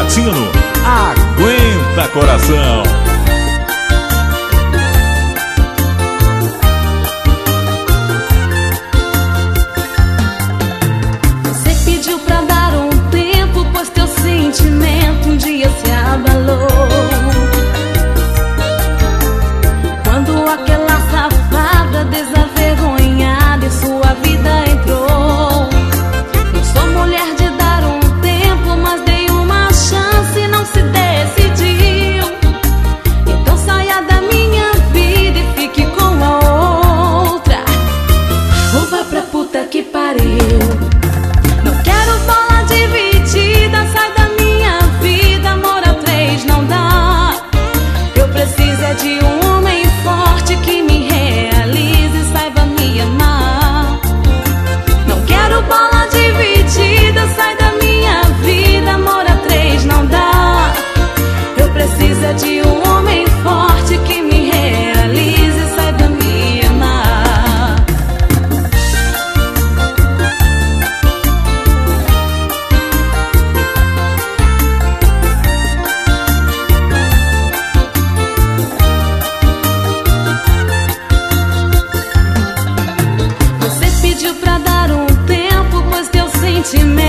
Latino. Aguenta, coração. Você pediu pra dar um tempo, pois teu sentimento um dia se abalou. Quando aquela safada desavergonhada em sua vida entrou. Não sou mulher de dar um tempo, mas dei uma chance e não se decidiu. Então saia da minha vida e fique com a outra, ou vá pra puta que pariu. Não quero bola dividida, sai da minha vida, amor a três não dá. Eu preciso é de um homem forte que me realize e saiba me amar. Não quero bola dividida, sai da minha vida, amor a três não dá. Eu preciso é de um homem forte que me realize e saiba me amar. Você pediu pra dar um tempo, pois teu sentimento